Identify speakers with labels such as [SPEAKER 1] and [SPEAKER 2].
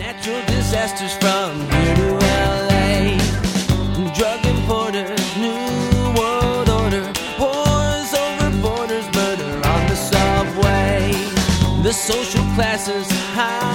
[SPEAKER 1] Natural disasters from here to LA. Drug importers, new world order. Wars over borders, murder on the subway. The social classes high